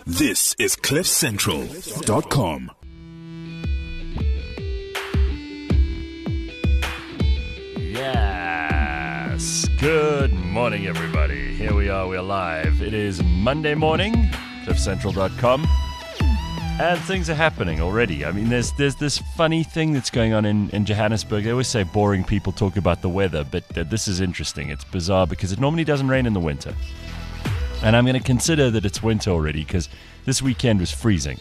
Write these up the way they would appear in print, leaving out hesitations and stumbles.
This is CliffCentral.com. Yes. Good morning, everybody. Here we are. We're live. It is Monday morning, CliffCentral.com. And things are happening already. I mean, there's this funny thing that's going on in Johannesburg. They always say boring people talk about the weather, but this is interesting. It's bizarre because it normally doesn't rain in the winter. And I'm going to consider that it's winter already because this weekend was freezing.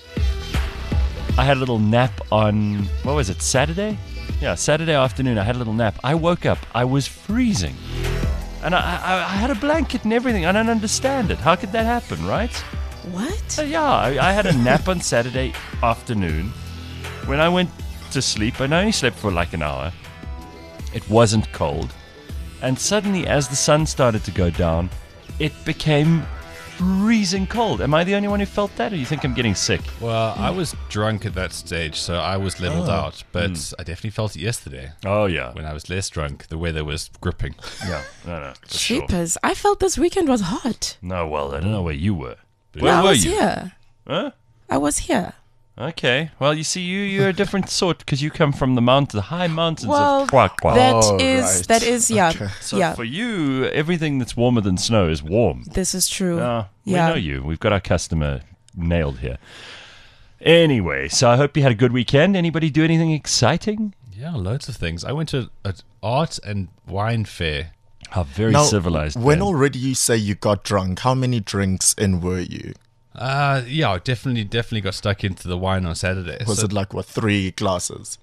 I had a little nap on, what was it, Saturday? Yeah, Saturday afternoon I had a little nap. I woke up, I was freezing. And I had a blanket and everything. I don't understand it. How could that happen, right? What? I had a nap on Saturday afternoon. When I went to sleep, and I only slept for like an hour, it wasn't cold. And suddenly, as the sun started to go down, it became freezing cold. Am I the only one who felt that, or you think I'm getting sick? Well, I was drunk at that stage, so I was leveled out. But I definitely felt it yesterday. Oh, yeah. When I was less drunk, the weather was gripping. Yeah, no, for sure. Cheapers. I felt this weekend was hot. No, well, I don't know where you were. No, I was here. Huh? I was here. Okay. Well, you see, you're a different sort because you come from the high mountains Well, of Kwakwa. That is, yeah. Okay. So yeah. for you, everything that's warmer than snow is warm. This is true. We Yeah. know you. We've got our customer nailed here. Anyway, so I hope you had a good weekend. Anybody do anything exciting? Yeah, loads of things. I went to an art and wine fair. How very Now, civilized. When then. already you say you got drunk, how many drinks in were you? Yeah, definitely got stuck into the wine on Saturday. Was So it like, 3 glasses?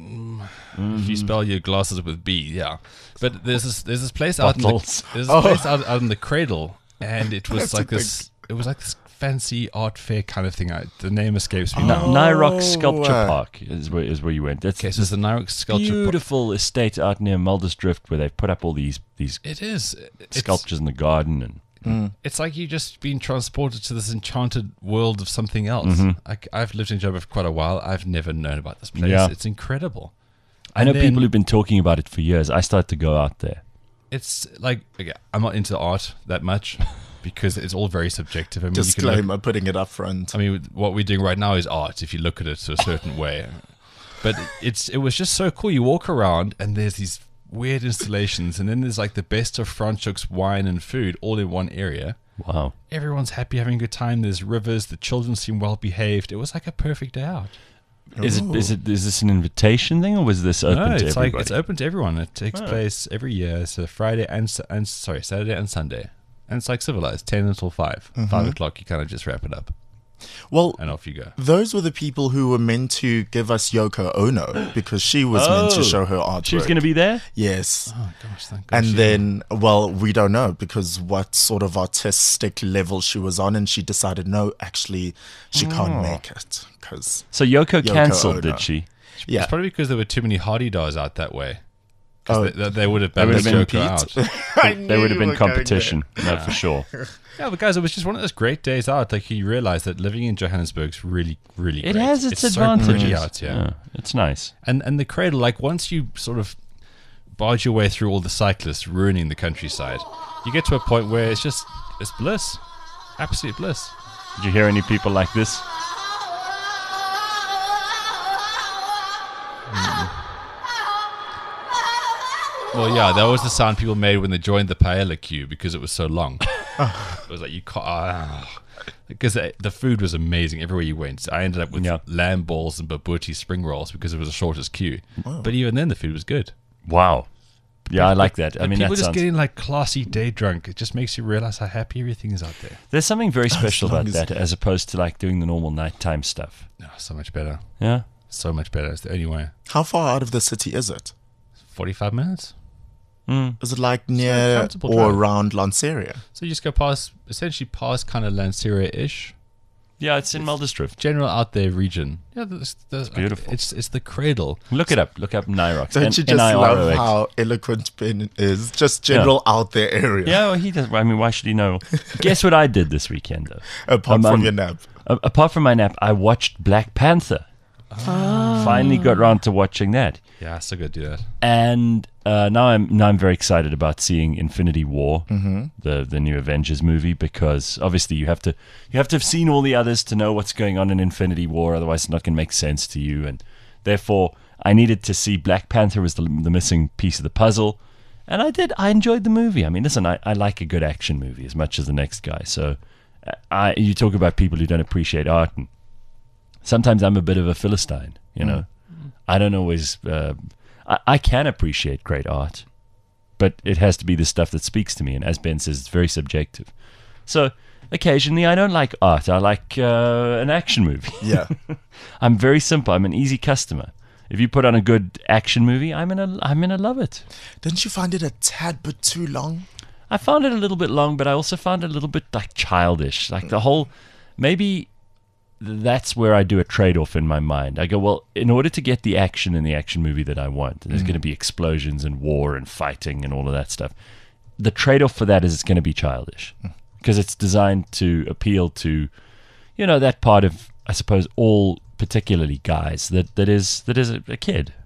if you spell your glasses with B, yeah. But there's this place out Bottles. out in the Cradle, and it was That's like a this. It was like this fancy art fair kind of thing. The name escapes me No, now. Nyrock Sculpture Park is where you went. That's Okay, so it's the Nyrock Sculpture Park. beautiful estate out near Muldersdrift where they've put up all these It is. sculptures in the garden and It's like you've just been transported to this enchanted world of something else. I've lived in Joburg for quite a while. I've never known about this place. Yeah. It's incredible. I know And then people who've been talking about it for years. I started to go out there. It's like, okay, I'm not into art that much because it's all very subjective. I mean, Disclaimer, putting it up front. I mean, what we're doing right now is art if you look at it a certain way. But it was just so cool. You walk around and there's these weird installations, and then there's like the best of Franschhoek's wine and food all in one area. Wow. Everyone's happy, having a good time. There's rivers. The children seem well behaved. It was like a perfect day out. Is this an invitation thing, or was this open No, to it's everybody? like it's open to everyone. It takes place every year. So Saturday and Sunday, and it's like civilized. 10 until 5. 5 o'clock, you kind of just wrap it up, Well, and off you go. those were the people who were meant to give us Yoko Ono because she was meant to show her artwork. She was going to be there? Yes. Oh gosh, thank God. And she- then, well, we don't know because what sort of artistic level she was on, and she decided, no, actually, she can't make it. Cause, So Yoko Yoko cancelled, Ono. did she? yeah. it's probably because there were too many Hardy Dars out that way. Oh. They would have They would balanced have Yoko out. There would have been competition. No, for sure. Yeah, but guys, it was just one of those great days out. Like you realize that living in Johannesburg's really, really It great. has its so advantages. pretty out here. Yeah, it's nice. And the Cradle, like once you sort of barge your way through all the cyclists ruining the countryside, you get to a point where it's bliss. Absolute bliss. Did you hear any people like this? Well, yeah, that was the sound people made when they joined the paella queue because it was so long. It was like you can't. Because the food was amazing everywhere you went. So I ended up with Yeah. lamb balls and babuti spring rolls because it was the shortest queue. But even then, the food was good. Wow. Yeah, I like that. I But mean, people that just sounds... getting like classy day drunk. It just makes you realize how happy everything is out there. There's something very special long about as- that as opposed to like doing the normal nighttime stuff. Oh, so much better. Yeah? So much better. It's the only way. How far out of the city is it? 45 minutes. Is it like near comfortable or drive. around Lanseria? So you just go past, essentially past kind of Lanseria-ish. Yeah, it's in Muldersdrift. General out there region. Yeah, it's beautiful. It's the Cradle. Look it up. Look up Nyrox. Don't you just love N-I-R-O-X. how eloquent Ben is? Just general out there area. Yeah, well, he does. I mean, why should he know? Guess what I did this weekend, though? Apart from your nap. Apart from my nap, I watched Black Panther. Finally got around to watching that. Yeah, I still got to do that. And now I'm very excited about seeing Infinity War, the new Avengers movie, because obviously you have to have seen all the others to know what's going on in Infinity War. Otherwise, it's not going to make sense to you. And therefore, I needed to see Black Panther as the missing piece of the puzzle. And I did. I enjoyed the movie. I mean, listen, I like a good action movie as much as the next guy. So you talk about people who don't appreciate art, and sometimes I'm a bit of a Philistine, you know. I don't always... I can appreciate great art, but it has to be the stuff that speaks to me. And as Ben says, it's very subjective. So occasionally I don't like art. I like an action movie. Yeah. I'm very simple. I'm an easy customer. If you put on a good action movie, I'm gonna love it. Didn't you find it a tad bit too long? I found it a little bit long, but I also found it a little bit like childish. Like the whole... Maybe... That's where I do a trade-off in my mind. I go, well, in order to get the action in the action movie that I want, there's going to be explosions and war and fighting and all of that stuff. The trade-off for that is it's going to be childish because it's designed to appeal to, you know, that part of, I suppose, all particularly guys that is a kid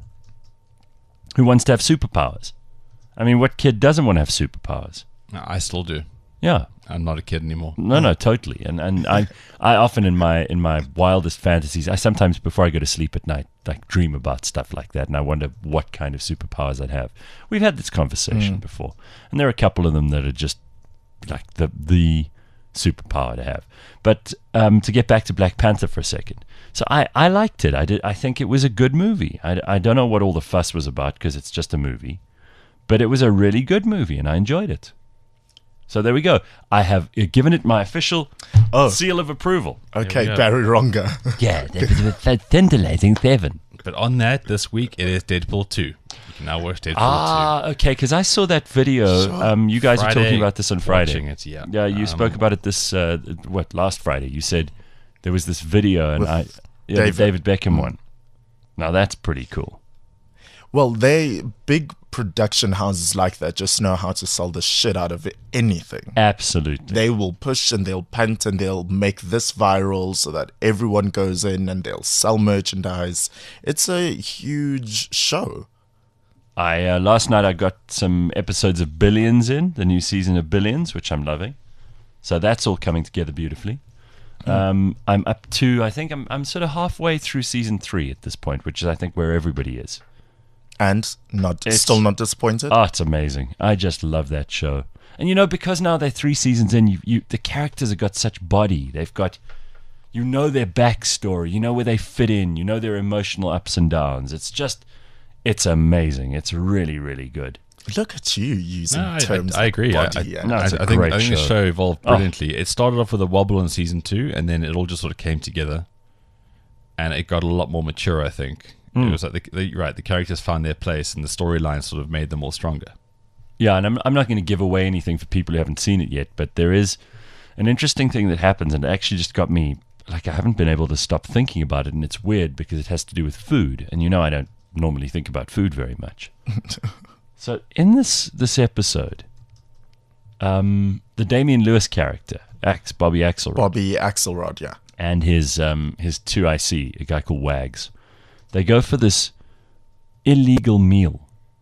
who wants to have superpowers. I mean, what kid doesn't want to have superpowers? I still do. Yeah. I'm not a kid anymore. No, totally. And I often in my wildest fantasies, I sometimes before I go to sleep at night, like dream about stuff like that, and I wonder what kind of superpowers I'd have. We've had this conversation before, and there are a couple of them that are just like the superpower to have. But to get back to Black Panther for a second, so I liked it. I think it was a good movie. I don't know what all the fuss was about because it's just a movie, but it was a really good movie, and I enjoyed it. So there we go. I have given it my official seal of approval. Okay, Barry Ronga. Yeah, that's titillating 7. But on that, this week, it is Deadpool 2. You can now watch Deadpool 2. Okay, because I saw that video. You guys were talking about this on Friday. Watching it, yeah. Yeah, you spoke about it last Friday. You said there was this video, and the David Beckham one. Now that's pretty cool. Well, big production houses like that just know how to sell the shit out of anything. Absolutely. They will push and they'll punt and they'll make this viral so that everyone goes in and they'll sell merchandise. It's a huge show. Last night I got some episodes of Billions in, the new season of Billions, which I'm loving. So that's all coming together beautifully. I'm up to, I think I'm sort of halfway through season 3 at this point, which is I think where everybody is. And still not disappointed? Oh, it's amazing. I just love that show. And, you know, because now they're 3 seasons in, the characters have got such body. They've got, you know, their backstory. You know where they fit in. You know their emotional ups and downs. It's amazing. It's really, really good. Look at you using terms I agree. body. I think the show evolved brilliantly. It started off with a wobble in season 2, and then it all just sort of came together. And it got a lot more mature, I think. It was like the characters found their place, and the storyline sort of made them all stronger. Yeah, and I'm not going to give away anything for people who haven't seen it yet, but there is an interesting thing that happens, and it actually just got me, like, I haven't been able to stop thinking about it, and it's weird because it has to do with food, and you know I don't normally think about food very much. So in this episode, the Damian Lewis character, Bobby Axelrod, yeah. And his 2IC, a guy called Wags, they go for this illegal meal,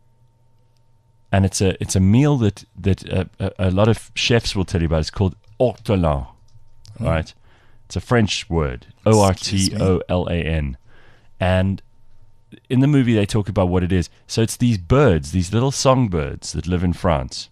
and it's a meal that a lot of chefs will tell you about. It's called ortolan, right? It's a French word, ortolan, and in the movie they talk about what it is. So it's these birds, these little songbirds that live in France,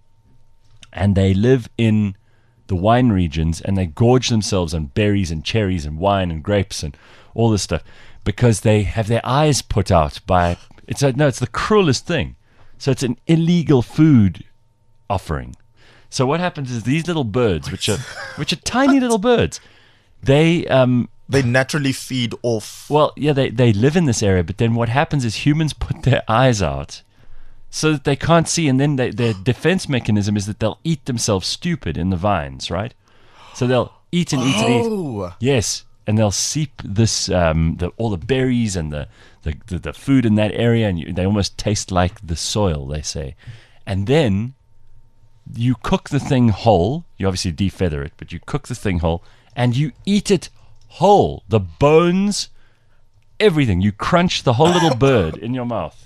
and they live in the wine regions, and they gorge themselves on berries and cherries and wine and grapes and all this stuff, because they have their eyes put out by... It's the cruelest thing. So it's an illegal food offering. So what happens is these little birds, which are tiny little birds, they naturally feed off... Well, yeah, they live in this area, but then what happens is humans put their eyes out so that they can't see, and then their defense mechanism is that they'll eat themselves stupid in the vines, right? So they'll eat and eat and eat. Yes. And they'll seep this all the berries and the food in that area, and they almost taste like the soil, they say. And then you cook the thing whole. You obviously defeather it, but you cook the thing whole, and you eat it whole. The bones, everything. You crunch the whole little bird in your mouth.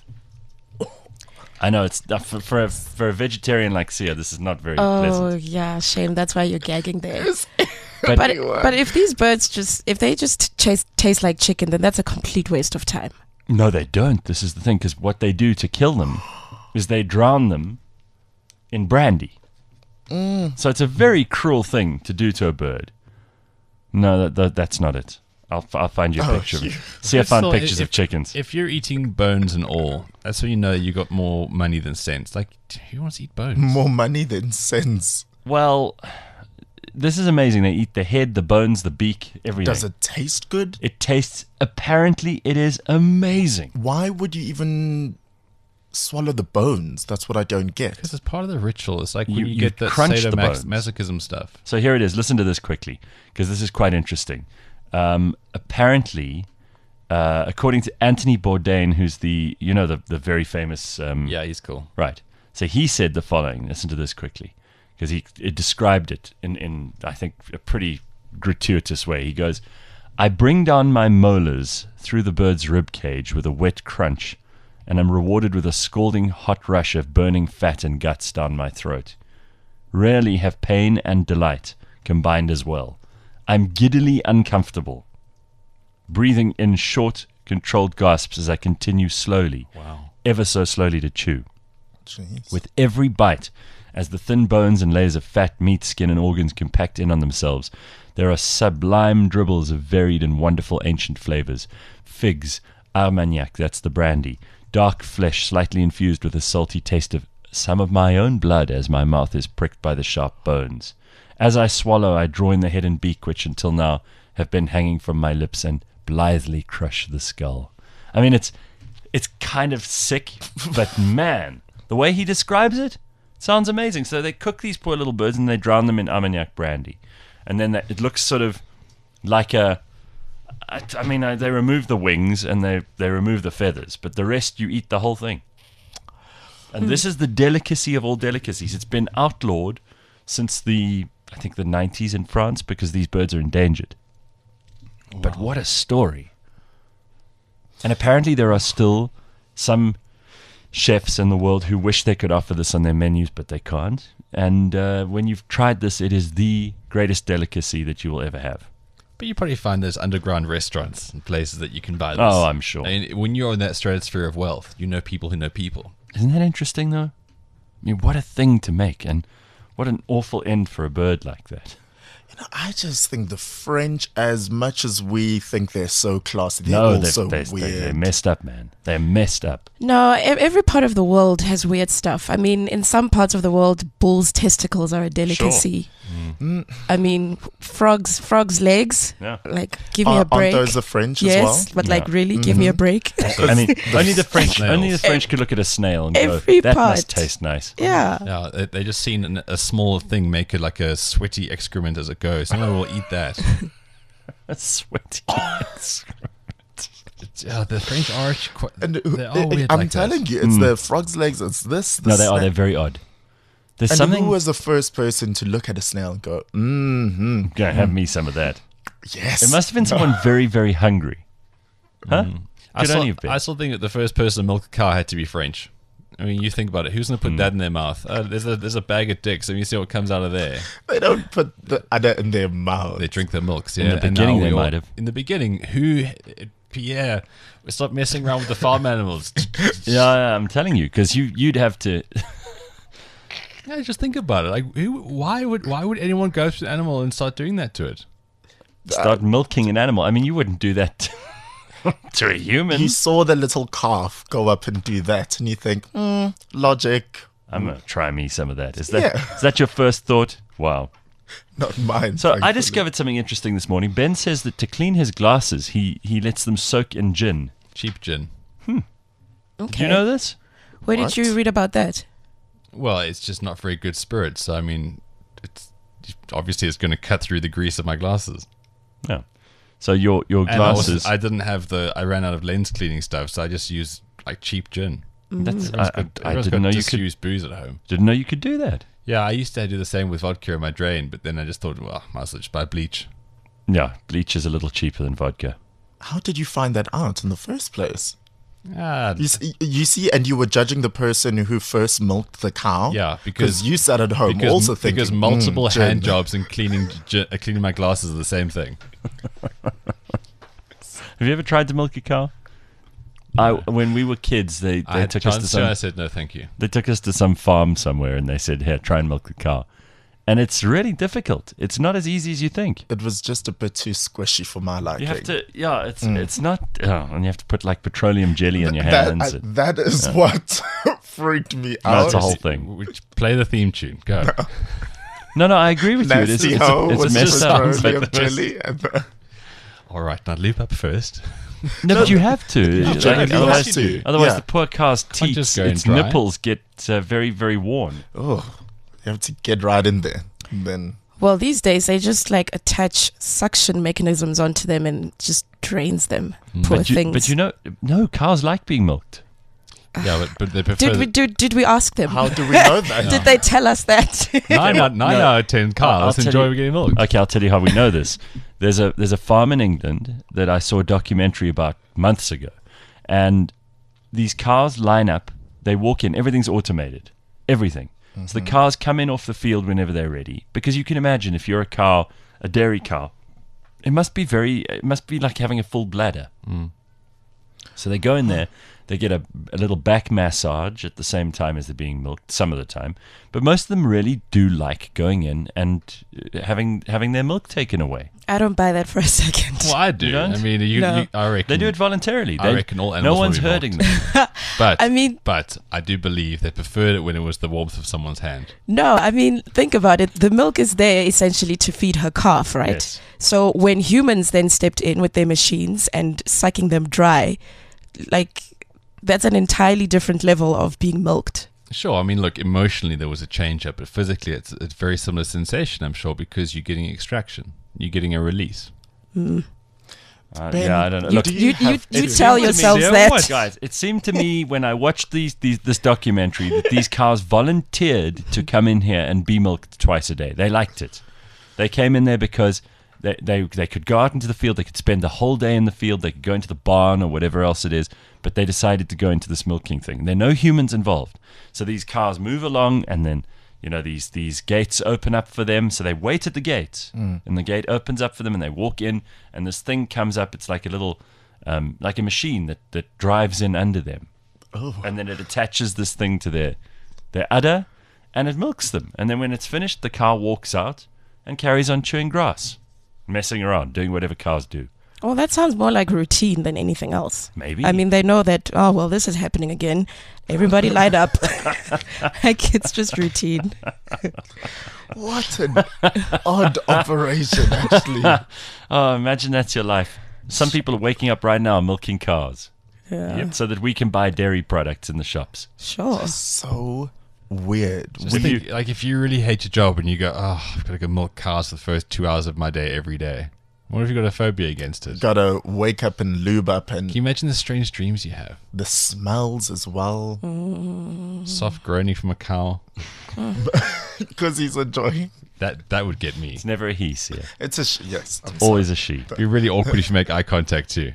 I know it's for a vegetarian like Sia, this is not very Oh pleasant. yeah, shame. That's why you're gagging there. But, But if these birds if they just taste like chicken, then that's a complete waste of time. no, they don't. This is the thing, because what they do to kill them is they drown them in brandy. So it's a very cruel thing to do to a bird. No, that's not it. I'll find you a picture of it. See, I found So pictures of chickens. If you're eating bones and all, that's when you know you got more money than sense. Like, who wants to eat bones? More money than sense. Well, this is amazing. They eat the head, the bones, the beak, everything. Does it taste good? It tastes, apparently, it is amazing. Why would you even swallow the bones? That's what I don't get. Because it's part of the ritual. It's like when You you get that crunch the bones. sadomasochism stuff. So here it is. Listen to this quickly, because this is quite interesting. Apparently, according to Anthony Bourdain, who's the very famous... Yeah, he's cool. Right. So he said the following. Listen to this quickly, because he described it in I think a pretty gratuitous way. He goes, "I bring down my molars through the bird's rib cage with a wet crunch, and am rewarded with a scalding hot rush of burning fat and guts down my throat. Rarely have pain and delight combined as well. I'm giddily uncomfortable, breathing in short, controlled gasps as I continue slowly, ever so slowly to chew. Jeez. With every bite, as the thin bones and layers of fat, meat, skin, and organs compact in on themselves, there are sublime dribbles of varied and wonderful ancient flavors. Figs, Armagnac, that's the brandy, dark flesh slightly infused with a salty taste of some of my own blood as my mouth is pricked by the sharp bones. As I swallow, I draw in the head and beak, which until now have been hanging from my lips, and blithely crush the skull." I mean, it's kind of sick, but man, the way he describes it sounds amazing. So they cook these poor little birds and they drown them in Armagnac brandy. And then it looks sort of like they remove the wings and they remove the feathers, but the rest you eat the whole thing. And this is the delicacy of all delicacies. It's been outlawed since the 90s in France because these birds are endangered. Wow. But what a story. And apparently there are still some chefs in the world who wish they could offer this on their menus, but they can't. And when you've tried this, it is the greatest delicacy that you will ever have. But you probably find there's underground restaurants and places that you can buy this. Oh, I'm sure. I mean, when you're in that stratosphere of wealth, you know people who know people. Isn't that interesting, though? I mean, what a thing to make, and what an awful end for a bird like that. I just think the French, as much as we think they're so classy, they're also weird. They're messed up, man. They're messed up. No, every part of the world has weird stuff. I mean, in some parts of the world, bull's testicles are a delicacy. Sure. I mean, frogs' legs. Yeah. Like, give me a break. Aren't those the French as yes, well? but like, really, give me a break. I mean, only the French snails. could look at a snail and Every go, "That part. must taste nice." Yeah. Yeah, they just seen a small thing make it like a sweaty excrement as it goes. Someone will eat that. That's sweaty. Yeah, the French are And they are weird I'm like telling that. you, it's the frog's legs. It's this. No, they are. They're very odd. There's And something. who was the first person to look at a snail and go, Go have me some of that. yes. It must have been someone very, very hungry. Huh? Could only have been. I still think that the first person to milk a cow had to be French. I mean, you think about it. Who's going to put that in their mouth? There's a bag of dicks, and you see what comes out of there. They don't put the udder in their mouth. They drink their milks. Yeah. In the And beginning, now they we all- might have. In the beginning, Pierre, stop messing around with the farm animals. Yeah, I'm telling you, because you'd have to. Yeah, just think about it. Like, why would anyone go to an animal and start doing that to it? Start milking an animal. I mean, you wouldn't do that to a human. You saw the little calf go up and do that, and you think, logic, I'm going to try me some of that. Is Yeah. that your first thought? Wow. not mine. So I thankfully. discovered something interesting this morning. Ben says that to clean his glasses, he lets them soak in gin. Cheap gin. Okay. Do you know this? Where What? did you read about that? Well, it's just not very good spirits. So, I mean, obviously it's going to cut through the grease of my glasses. No. So your And glasses. I didn't have I ran out of lens cleaning stuff, so I just used like cheap gin. That's, Everyone's I everyone's didn't got know you could. disused booze at home. Didn't know you could do that. Yeah, I used to do the same with vodka in my drain, but then I just thought, well, might as well just buy bleach. Yeah, bleach is a little cheaper than vodka. How did you find that out in the first place? Ah, You see, and you were judging the person who first milked the cow. yeah, because you sat at home also thinking because multiple gin. hand jobs and cleaning my glasses are the same thing. Have you ever tried to milk a cow? When we were kids, they I had took us to chance some. I said no, thank you. They took us to some farm somewhere, and they said, "Here, try and milk the cow." And it's really difficult. It's not as easy as you think. It was just a bit too squishy for my liking. You have to, it's not, and you have to put like petroleum jelly on your hands. That is what freaked me out. That's the whole thing. Play the theme tune. Go. No, I agree with you. It is, Nasty hoe it's with messed up. petroleum But, jelly. All right, now loop up first. no, but you have to. Jack, you otherwise, have to. otherwise Yeah. the poor cow's Can't just teats, go in its dry. nipples get very, very worn. Oh, you have to get right in there. And then Well, these days they just like attach suction mechanisms onto them and just drains them. Poor things. But no, cows like being milked. Yeah, but they prefer. Did we ask them? how do we know that? Did they tell us that? nine out of 10 I'll cows tell enjoy you- getting milked. Okay, I'll tell you how we know this. There's a farm in England that I saw a documentary about months ago, and these cows line up. They walk in. Everything's automated. Everything. So the cows come in off the field whenever they're ready. Because you can imagine if you're a cow, a dairy cow, it must be like having a full bladder. So they go in there, they get a little back massage at the same time as they're being milked, some of the time. But most of them really do like going in and having their milk taken away. I don't buy that for a second. Well, I do. You don't? I mean, No. I reckon They do it voluntarily. I reckon all animals no one's will be hurting milked. them. But I mean- but I do believe they preferred it when it was the warmth of someone's hand. No, I mean, think about it. The milk is there essentially to feed her calf, right? Yes. So when humans then stepped in with their machines and sucking them dry, like that's an entirely different level of being milked. Sure, I mean, look, emotionally there was a change up, but physically it's a very similar sensation, I'm sure, because you're getting extraction, you're getting a release. Ben, Yeah, I don't know. you- Look, do You have to- tell yourselves You know that. what, guys? It seemed to me when I watched this documentary that these cows volunteered to come in here and be milked twice a day. They liked it. They came in there because they could go out into the field. They could spend the whole day in the field. They could go into the barn or whatever else it is. But they decided to go into this milking thing. There are no humans involved. So these cows move along, and then these gates open up for them. So they wait at the gate, and the gate opens up for them, and they walk in, and this thing comes up. It's like a little, like a machine that drives in under them, and then it attaches this thing to their udder, and it milks them. And then when it's finished, the cow walks out and carries on chewing grass, messing around, doing whatever cows do. Well, that sounds more like routine than anything else. Maybe. I mean, they know that, oh, well, this is happening again. Everybody line up. Like, it's just routine. What an odd operation, actually. Oh, imagine that's your life. Some people are waking up right now milking cows. Yeah. So that we can buy dairy products in the shops. Sure. So weird. Just think, like, if you really hate your job and you go, oh, I've got to go milk cows for the first 2 hours of my day every day. What if you've got a phobia against it? Gotta wake up and lube up, and Can you imagine the strange dreams you have? the smells as well. Soft groaning from a cow. Because he's enjoying. That would get me. It's never a he, Sia. It's a yes. I'm Always a she. It'd be really awkward if you make eye contact too.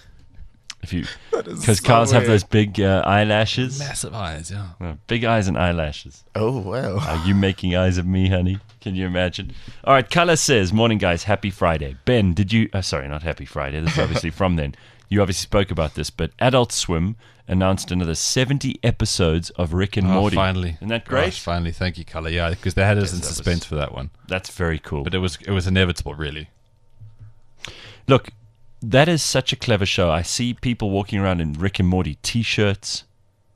Because so cows have weird. those big eyelashes. Massive eyes, yeah. Big eyes and eyelashes. Oh well. Are you making eyes at me, honey? Can you imagine? All right, Color says, morning, guys. Happy Friday. Ben, did you... sorry, not Happy Friday. This is obviously from then. You obviously spoke about this, but Adult Swim announced another 70 episodes of Rick and Morty. Finally. Isn't that great? Gosh, finally, thank you, Color. Yeah, because they had us in that was- suspense for that one. That's very cool. But it was inevitable, really. Look, that is such a clever show. I see people walking around in Rick and Morty T-shirts.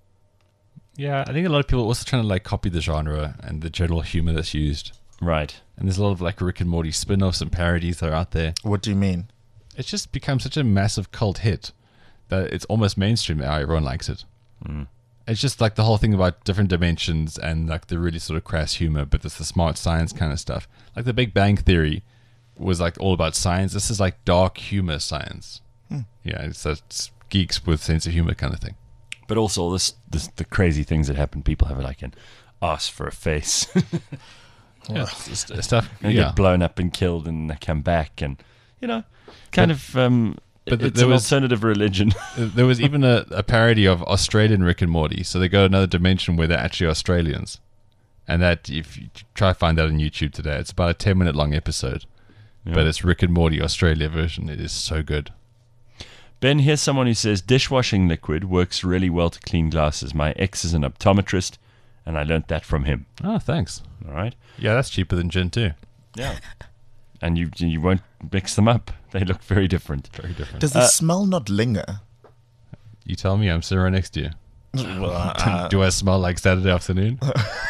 Yeah, I think a lot of people are also trying to like copy the genre and the general humor that's used. Right. And there's a lot of like Rick and Morty spin-offs and parodies that are out there. What do you mean? It's just become such a massive cult hit that it's almost mainstream now. Everyone likes it. It's just like the whole thing about different dimensions and like the really sort of crass humor, but there's the smart science kind of stuff. Like the Big Bang Theory was like all about science. This is like dark humor science. Yeah, it's geeks with sense of humor kind of thing. But also the crazy things that happen. People have like an ass for a face. Yeah, it's stuff. They Yeah, get blown up and killed and they come back and, kind of But it's there an was alternative religion. there was even a parody of Australian Rick and Morty. So they go another dimension where they're actually Australians, and that if you try to find that on YouTube today, it's about a 10-minute long episode. Yeah. But it's Rick and Morty Australia version. It is so good. Ben, here's someone who says dishwashing liquid works really well to clean glasses. My ex is an optometrist, and I learnt that from him. Oh, thanks. All right. Yeah, that's cheaper than gin too. Yeah. And you won't mix them up. They look very different. Very different. Does the smell not linger? You tell me. I'm sitting right next to you. Well, Do I smell like Saturday afternoon?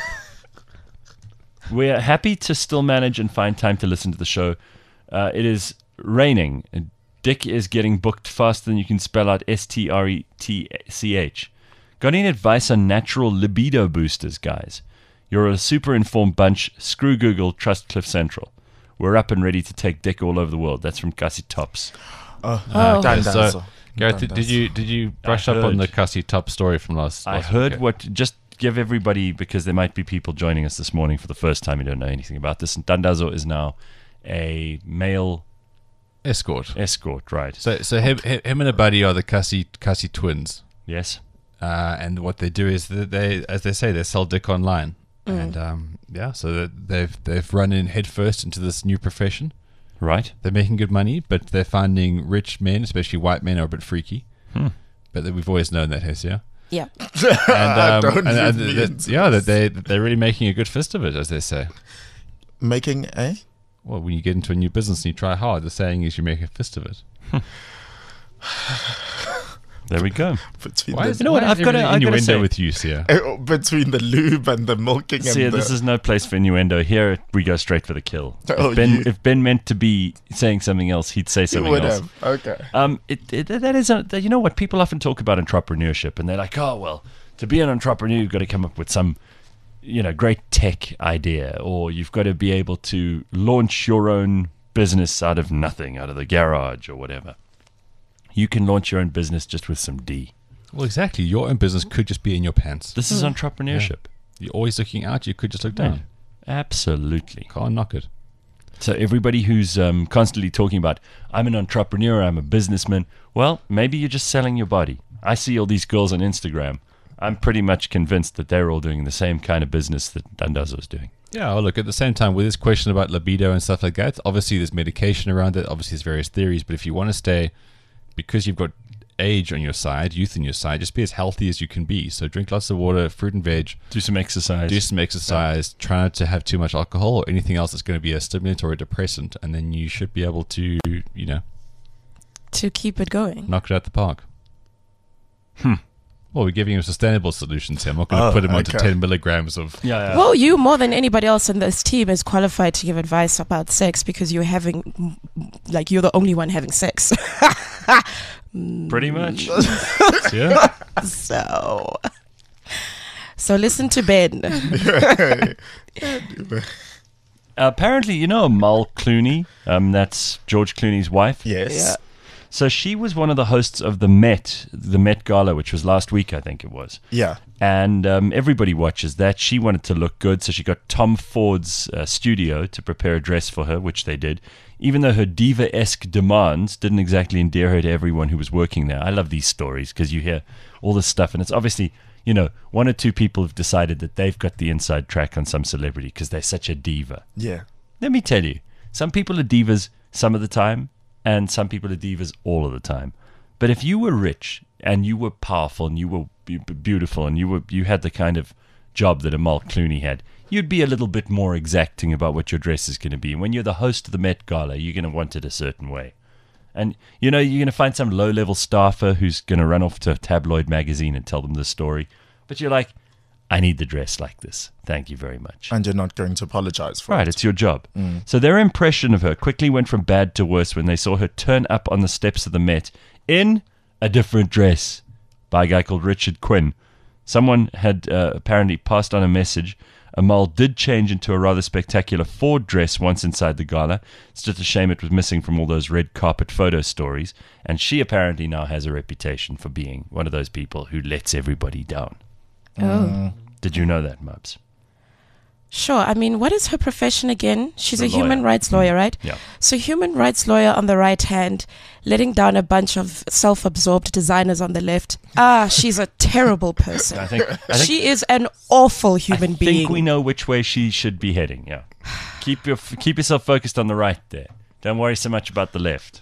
We're happy to still manage and find time to listen to the show. It is raining. Dick is getting booked faster than you can spell out STRETCH. Got any advice on natural libido boosters, guys? You're a super informed bunch. Screw Google, trust Cliff Central. We're up and ready to take Dick all over the world. That's from Cassie Tops. Dandazo. So, Gareth, did you brush I up on heard. the Cassie Top story from last? I week? heard Okay. what. Just give everybody, because there might be people joining us this morning for the first time who don't know anything about this. And Dandazo is now a male escort. escort, right? So him and a buddy are the Cassie twins, Yes. and what they do is that they, as they say, they sell dick online, and so they've run in headfirst into this new profession. Right. They're making good money, but they're finding rich men, especially white men, are a bit freaky. But we've always known that, Hesia. Yeah. And, Don't and leave me into that they're really making a good fist of it, as they say. Making a? Well, when you get into a new business and you try hard, the saying is you make a fist of it. There we go. Between Why the, is, You know what, why is I've gotta- everything I've gotta innuendo say- with you, Sia? between the lube and the milking See, and the... this is no place for innuendo. Here we go straight for the kill. Oh, If Ben meant to be saying something else, he'd say You something would else. have. Okay. That is, you know what, people often talk about entrepreneurship, and they're like, oh, well, to be an entrepreneur, you've got to come up with some, great tech idea, or you've got to be able to launch your own business out of nothing, out of the garage or whatever. You can launch your own business just with some D. Well, exactly. Your own business could just be in your pants. This is entrepreneurship. You're always looking out. You could just look down. Absolutely. Can't knock it. So everybody who's constantly talking about, I'm an entrepreneur, I'm a businessman, well, maybe you're just selling your body. I see all these girls on Instagram. I'm pretty much convinced that they're all doing the same kind of business that Dandazo's doing. Yeah, well, look, at the same time, with this question about libido and stuff like that, obviously there's medication around it. Obviously there's various theories. But if you want to stay, because you've got age on your side, youth on your side, just be as healthy as you can be. So drink lots of water, fruit and veg, Do some exercise. do some exercise, try not to have too much alcohol or anything else that's going to be a stimulant or a depressant, and then you should be able to, To keep it going. knock it out the park. Well, we're giving him sustainable solutions here. I'm not going to put him onto okay. 10 milligrams of... Yeah. Well, you more than anybody else on this team is qualified to give advice about sex because you're you're the only one having sex. Pretty much. Yeah. So listen to Ben. Apparently, Mal Clooney, that's George Clooney's wife. Yes. Yeah. So she was one of the hosts of the Met Gala, which was last week, I think it was. Yeah. And everybody watches that. She wanted to look good, so she got Tom Ford's studio to prepare a dress for her, which they did. Even though her diva-esque demands didn't exactly endear her to everyone who was working there. I love these stories because you hear all this stuff, and it's obviously, one or two people have decided that they've got the inside track on some celebrity because they're such a diva. Yeah. Let me tell you, some people are divas some of the time, and some people are divas all of the time. But if you were rich and you were powerful and you were beautiful and you had the kind of job that Amal Clooney had, you'd be a little bit more exacting about what your dress is going to be. And when you're the host of the Met Gala, you're going to want it a certain way. And, you're going to find some low-level staffer who's going to run off to a tabloid magazine and tell them the story. But you're like, I need the dress like this. Thank you very much. And you're not going to apologize for Right, it. it's your job. So their impression of her quickly went from bad to worse when they saw her turn up on the steps of the Met in a different dress by a guy called Richard Quinn. Someone had apparently passed on a message. Amal did change into a rather spectacular Ford dress once inside the gala. It's just a shame it was missing from all those red carpet photo stories. And she apparently now has a reputation for being one of those people who lets everybody down. Oh. Did you know that, Mubs? Sure. I mean, what is her profession again? She's A a human lawyer. rights lawyer, right? Yeah. So human rights lawyer on the right hand, letting down a bunch of self-absorbed designers on the left. She's a terrible person. I think She is an awful human I being. think we know which way she should be heading. Yeah. Keep yourself focused on the right there. Don't worry so much about the left.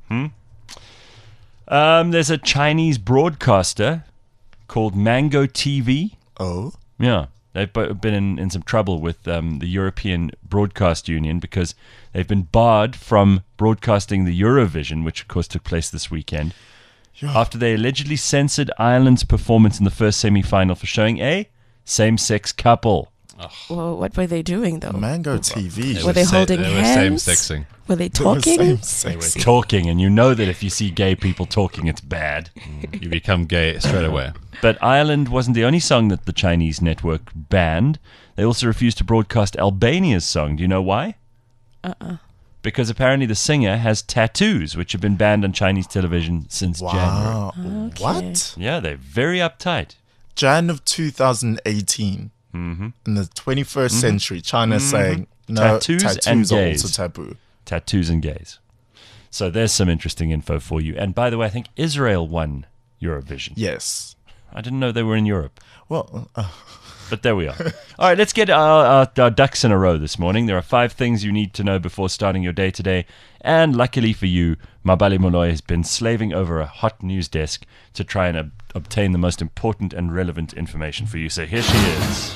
There's a Chinese broadcaster called Mango TV. Oh, Yeah. They've been in some trouble with the European Broadcast Union because they've been barred from broadcasting the Eurovision, which of course took place this weekend, after they allegedly censored Ireland's performance in the first semi-final for showing a same-sex couple. Well, what were they doing though? Mango TV. Were they holding They were hands? same-sexing. Were they They were talking? same-sex. Talking, and you know that if you see gay people talking, it's bad. You become gay straight away. But Ireland wasn't the only song that the Chinese network banned. They also refused to broadcast Albania's song. Do you know why? Because apparently the singer has tattoos, which have been banned on Chinese television since January. Wow. What? Yeah, they're very uptight. Jan of 2018. In the 21st century, China's saying no, Tattoos tattoos and are gays. also taboo. Tattoos and gays. So there's some interesting info for you. And by the way, I think Israel won Eurovision. Yes. I didn't know they were in Europe. Well, But there we are. All right, let's get our ducks in a row this morning. There are 5 things you need to know before starting your day today. And luckily for you, Mabali Molloy has been slaving over a hot news desk to try and obtain the most important and relevant information for you. So here she is.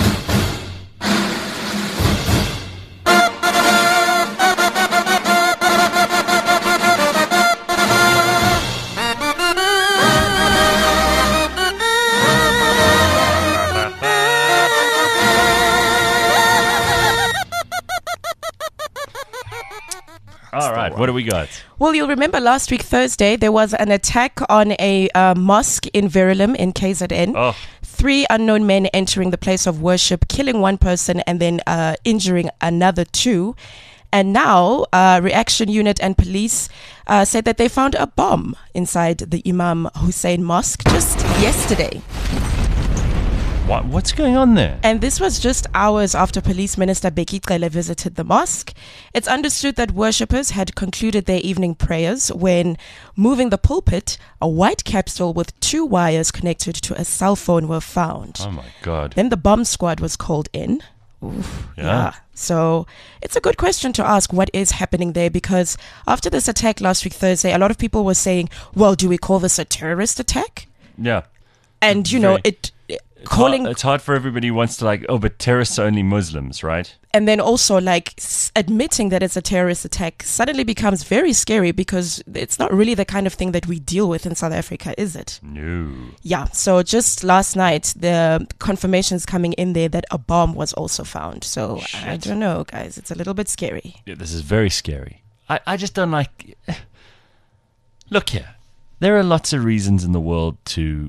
All right, what do we got? Well, you'll remember last week, Thursday, there was an attack on a mosque in Verulam in KZN. Oh. 3 unknown men entering the place of worship, killing 1 person and then injuring another 2. And now, Reaction Unit and police said that they found a bomb inside the Imam Hussein Mosque just yesterday. What's going on there? And this was just hours after Police Minister Bheki Cele visited the mosque. It's understood that worshippers had concluded their evening prayers when, moving the pulpit, a white capsule with 2 wires connected to a cell phone were found. Oh, my God. Then the bomb squad was called in. Oof, Yeah. So it's a good question to ask what is happening there, because after this attack last week, Thursday, a lot of people were saying, well, do we call this a terrorist attack? Yeah. And, you know, It's hard for everybody who wants to but terrorists are only Muslims, right? And then also admitting that it's a terrorist attack suddenly becomes very scary, because it's not really the kind of thing that we deal with in South Africa, is it? No. Yeah. So just last night, the confirmations coming in there that a bomb was also found. So I Shit. don't know, guys. It's a little bit scary. Yeah, this is very scary. I just don't like... Look here. There are lots of reasons in the world to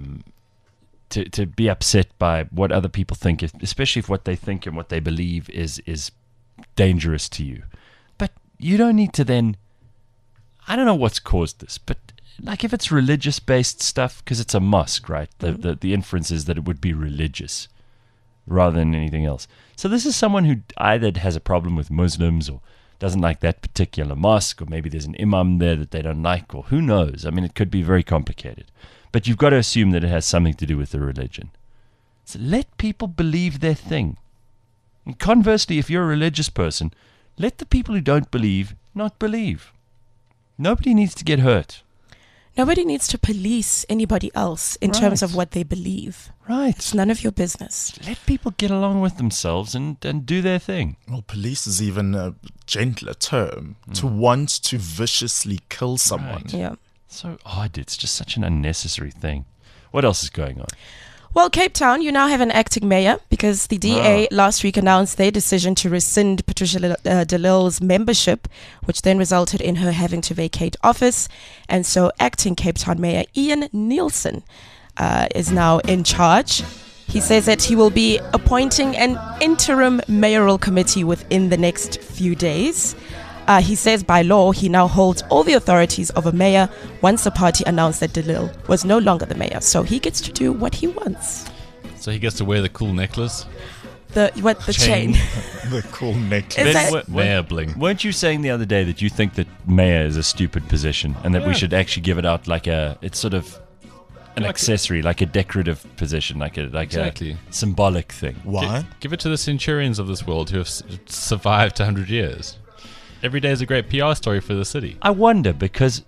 be upset by what other people think, especially if what they think and what they believe is dangerous to you. But you don't need to then... I don't know what's caused this, but if it's religious-based stuff, because it's a mosque, right? The inference is that it would be religious rather than anything else. So this is someone who either has a problem with Muslims or doesn't like that particular mosque, or maybe there's an imam there that they don't like, or who knows? I mean, it could be very complicated. But you've got to assume that it has something to do with the religion. So let people believe their thing. And conversely, if you're a religious person, let the people who don't believe not believe. Nobody needs to get hurt. Nobody needs to police anybody else in terms of what they believe. Right. It's none of your business. Let people get along with themselves and do their thing. well, police is even a gentler term. To want to viciously kill someone. Right. Yeah. So odd. It's just such an unnecessary thing. What else is going on? Well, Cape Town, you now have an acting mayor, because the DA last week announced their decision to rescind Patricia de Lille's membership, which then resulted in her having to vacate office. And so acting Cape Town Mayor Ian Nielsen is now in charge. He says that he will be appointing an interim mayoral committee within the next few days. He says by law, he now holds all the authorities of a mayor once the party announced that de Lille was no longer the mayor. So he gets to do what he wants. So he gets to wear the cool necklace. the chain. The cool necklace. Is Ben, that- Mayor bling. Weren't you saying the other day that you think that mayor is a stupid position and that we should actually give it out like it's sort of an accessory, like a decorative position, like Exactly. a symbolic thing? Why? Give it to the centurions of this world who have survived 100 years. Every day is a great PR story for the city. I wonder because,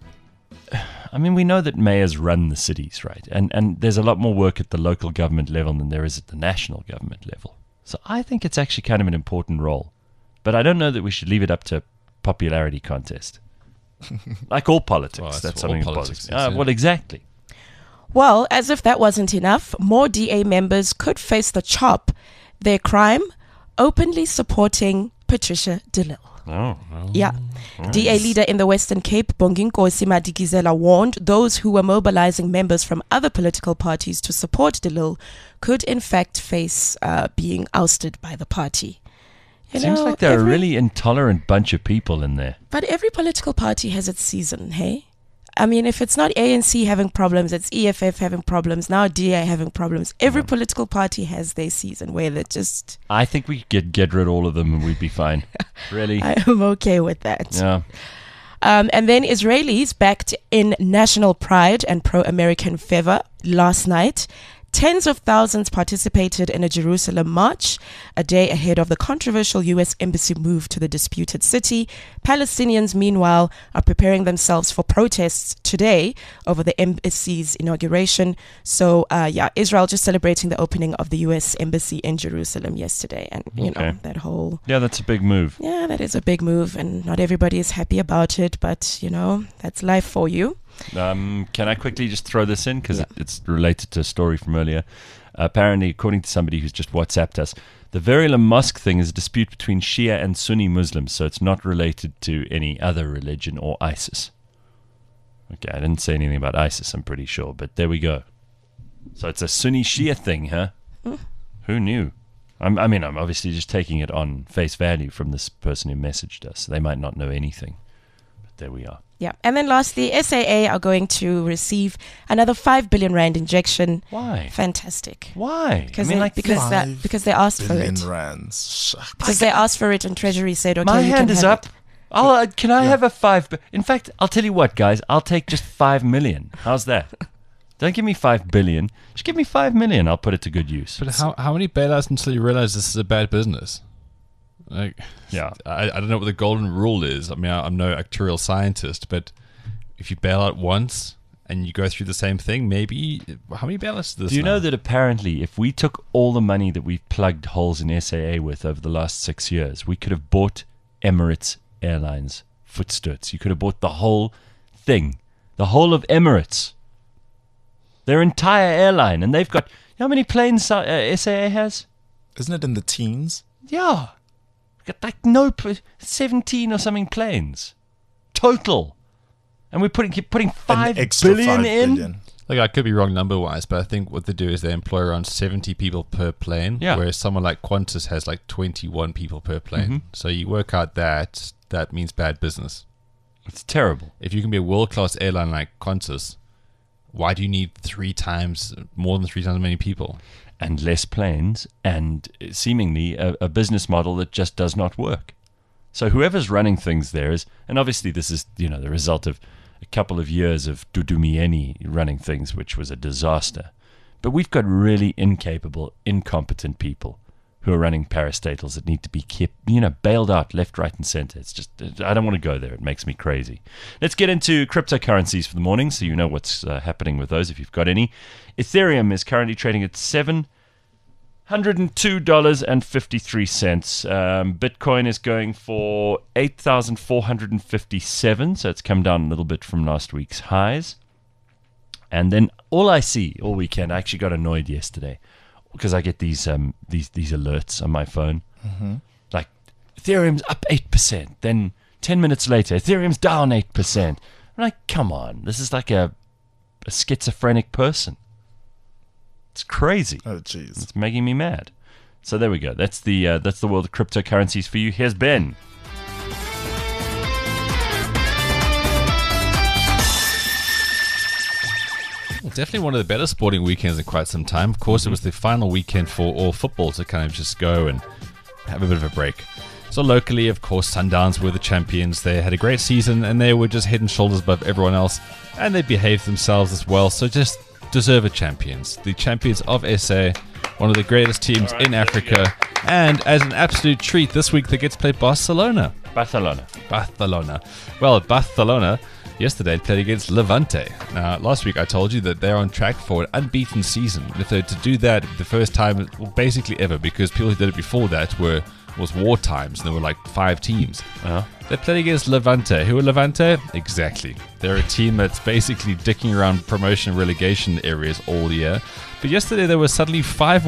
I mean, we know that mayors run the cities, right? And there's a lot more work at the local government level than there is at the national government level. So I think it's actually kind of an important role. But I don't know that we should leave it up to popularity contest. Like all politics. Well, that's all something that politics bothers me. is, yeah. Well, exactly. Well, as if that wasn't enough, more DA members could face the chop. Their crime, openly supporting Patricia de Lille. Oh. Yeah. DA leader in the Western Cape, Bonginkosi Madikizela, warned those who were mobilizing members from other political parties to support de Lille could in fact face being ousted by the party. You Seems know, like they're a really intolerant bunch of people in there. But every political party has its season, hey? I mean, if it's not ANC having problems, it's EFF having problems, now DA having problems. Every political party has their season where they're just... I think we could get rid of all of them and we'd be fine. Really? I am okay with that. Yeah. And then Israelis backed in national pride and pro-American fervor last night. Tens of thousands participated in a Jerusalem march a day ahead of the controversial U.S. embassy move to the disputed city. Palestinians, meanwhile, are preparing themselves for protests today over the embassy's inauguration. So, Israel just celebrating the opening of the U.S. embassy in Jerusalem yesterday. And, you know, that whole... Yeah, that's a big move. Yeah, that is a big move, and not everybody is happy about it, but, you know, that's life for you. Can I quickly just throw this in because it's related to a story from earlier? Apparently, according to somebody who's just WhatsApped us, the Verulam Mosque thing is a dispute between Shia and Sunni Muslims, so it's not related to any other religion or ISIS. Okay, I didn't say anything about ISIS, I'm pretty sure, but there we go. So it's a Sunni Shia thing, huh? Who knew? I'm obviously just taking it on face value from this person who messaged us. They might not know anything, but there we are. Yeah. And then lastly, SAA are going to receive another 5 billion rand injection. Why? Fantastic. Why? Because $5 they asked for billion it. rands. Shucks. Because they asked for it and Treasury said, okay, My you hand can is have up. Can I have a 5? In fact, I'll tell you what, guys. I'll take just 5 million. How's that? Don't give me 5 billion. Just give me 5 million. I'll put it to good use. But how many bailouts until you realize this is a bad business? Like, Yeah. I don't know what the golden rule is. I mean, I'm no actuarial scientist, but if you bail out once and you go through the same thing, maybe how many bailouts is this? Do you now? know that apparently if we took all the money that we've plugged holes in SAA with over the last 6 years, we could have bought Emirates Airlines footstuds. You could have bought the whole thing. The whole of Emirates. Their entire airline. And they've got... You know how many planes SAA has? Isn't it in the teens? Yeah. Got like 17 or something planes. Total. And we're putting An 5 extra billion 5 in? billion. Like, I could be wrong number-wise, but I think what they do is they employ around 70 people per plane, Yeah. whereas someone like Qantas has like 21 people per plane. So you work out that means bad business. It's terrible. If you can be a world-class airline like Qantas, why do you need more than three times as many people? And less planes, and seemingly a business model that just does not work. So whoever's running things there is, and obviously this is, the result of a couple of years of Dudumieni running things, which was a disaster. But we've got really incapable, incompetent people who are running parastatals that need to be kept, bailed out left, right, and center. It's just, I don't want to go there. It makes me crazy. Let's get into cryptocurrencies for the morning, so you know what's happening with those if you've got any. Ethereum is currently trading at $702.53. Bitcoin is going for 8,457, so it's come down a little bit from last week's highs. And then all weekend, I actually got annoyed yesterday because I get these alerts on my phone. Like, Ethereum's up 8%. Then 10 minutes later, Ethereum's down 8%. I'm like, come on. This is like a schizophrenic person. It's crazy. Oh, jeez. It's making me mad. So there we go. That's the world of cryptocurrencies for you. Here's Ben. definitely one of the better sporting weekends in quite some time. Of course, it was the final weekend for all football to kind of just go and have a bit of a break. So locally, of course, Sundowns were the champions. They had a great season, and they were just head and shoulders above everyone else, and they behaved themselves as well. So just deserved champions. The champions of SA, one of the greatest teams in Africa, and as an absolute treat, this week they get to play Barcelona. Barcelona. Well, Barcelona yesterday played against Levante. Now, last week I told you that they're on track for an unbeaten season. If they're to do that the first time, well, basically ever, because people who did it before that was war times, and there were like 5 teams. They played against Levante. Who are Levante? Exactly. They're a team that's basically dicking around promotion and relegation areas all year. But yesterday they were suddenly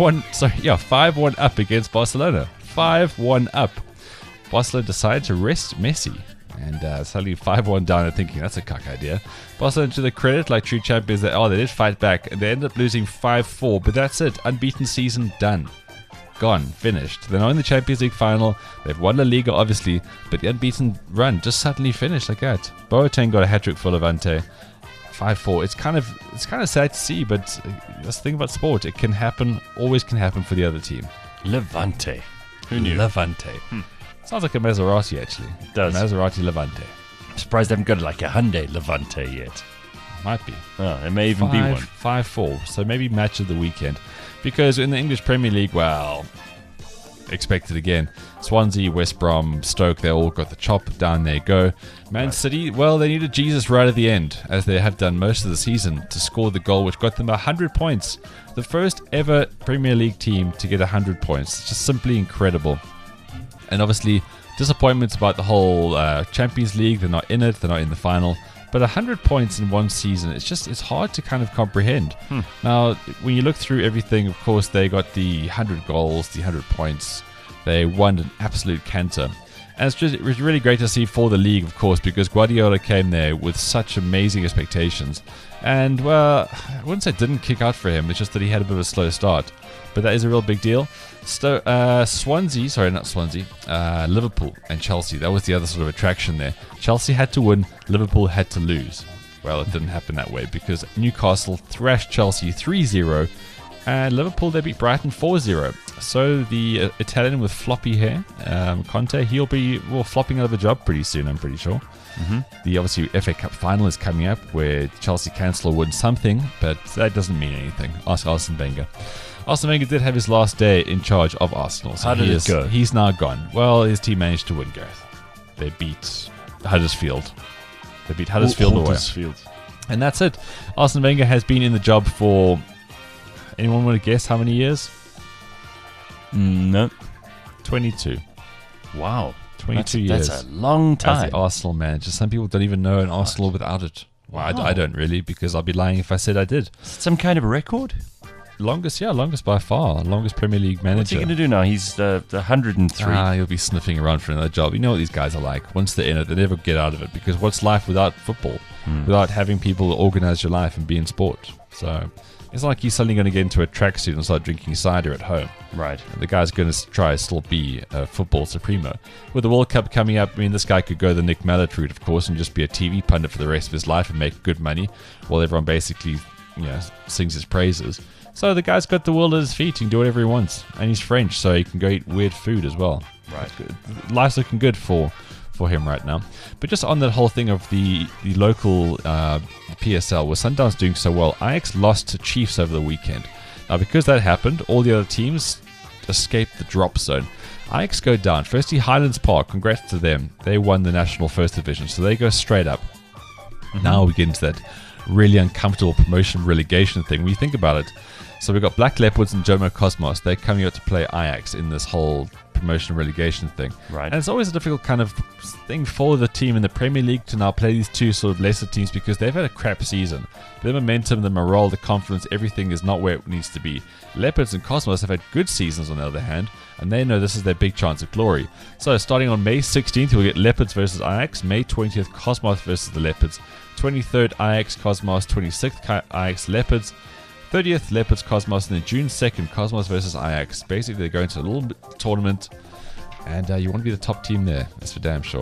5-1 up against Barcelona. 5-1 up. Barcelona decided to rest Messi. And suddenly 5-1 down and thinking, that's a cuck idea. Barcelona, to the credit, like true champions, they did fight back. And they ended up losing 5-4. But that's it. Unbeaten season done. Gone. Finished. They're not in the Champions League final. They've won La Liga, obviously. But the unbeaten run just suddenly finished like that. Boateng got a hat-trick for Levante. 5-4. It's kind of sad to see, but that's the thing about sport. It can happen, always can happen for the other team. Levante. Who knew? Levante. Sounds like a Maserati, actually. It does. Maserati Levante. I'm surprised they haven't got like a Hyundai Levante yet. Might be. Oh, it may even be one. 5-4. So maybe match of the weekend. Because in the English Premier League, well, expected again. Swansea, West Brom, Stoke, they all got the chop. Down they go. Man City, well, they needed Jesus right at the end, as they have done most of the season, to score the goal which got them 100 points. The first ever Premier League team to get 100 points. It's just simply incredible. And obviously, disappointments about the whole Champions League. They're not in it. They're not in the final. But 100 points in one season, it's hard to kind of comprehend. Now, when you look through everything, of course, they got the 100 goals, the 100 points. They won an absolute canter. And it was really great to see for the league, of course, because Guardiola came there with such amazing expectations. And, well, I wouldn't say it didn't kick out for him. It's just that he had a bit of a slow start. But that is a real big deal. Liverpool and Chelsea. That was the other sort of attraction there. Chelsea had to win, Liverpool had to lose. Well, it didn't happen that way because Newcastle thrashed Chelsea 3-0 and Liverpool, they beat Brighton 4-0. So the Italian with floppy hair, Conte, he'll be flopping out of a job pretty soon, I'm pretty sure. The obviously FA Cup final is coming up where Chelsea cancel or win something, but that doesn't mean anything. Ask Arsene Wenger. Arsene Wenger did have his last day in charge of Arsenal. So how did it go? He's now gone. Well, his team managed to win, Gareth. They beat Huddersfield. Away. Huddersfield. And that's it. Arsene Wenger has been in the job for, anyone want to guess how many years? No. 22. Wow. 22 years. That's a long time. As the Arsenal manager. Some people don't even know an Arsenal without it. Well, Wow. I don't really, because I'll be lying if I said I did. Some kind of a record? Longest by far. Longest Premier League manager. What's he going to do now? He's the 103. He'll be sniffing around for another job. You know what these guys are like. Once they're in it, they never get out of it. Because what's life without football? Without having people organise your life and be in sport? So it's not like he's suddenly going to get into a tracksuit and start drinking cider at home. Right. The guy's going to try to still be a football supremo. With the World Cup coming up, I mean, this guy could go the Nick Mallet route, of course, and just be a TV pundit for the rest of his life and make good money while everyone basically, sings his praises. So the guy's got the world at his feet. He can do whatever he wants. And he's French, so he can go eat weird food as well. Right. Life's looking good for him right now. But just on that whole thing of the local PSL, with Sundowns doing so well, Ajax lost to Chiefs over the weekend. Now, because that happened, all the other teams escaped the drop zone. Ajax go down. Firstly, Highlands Park, congrats to them. They won the National First Division, so they go straight up. Now we get into that really uncomfortable promotion relegation thing when you think about it. So we've got Black Leopards and Jomo Cosmos. They're coming out to play Ajax in this whole promotion relegation thing. Right. And it's always a difficult kind of thing for the team in the Premier League to now play these two sort of lesser teams because they've had a crap season. The momentum, the morale, the confidence, everything is not where it needs to be. Leopards and Cosmos have had good seasons on the other hand, and they know this is their big chance of glory. So starting on May 16th, we'll get Leopards versus Ajax. May 20th, Cosmos versus the Leopards. 23rd, Ajax, Cosmos. 26th, Ajax, Leopards. 30th, Leopards, Cosmos, and then June 2nd, Cosmos versus Ajax. Basically, they're going to a little tournament, and you want to be the top team there. That's for damn sure.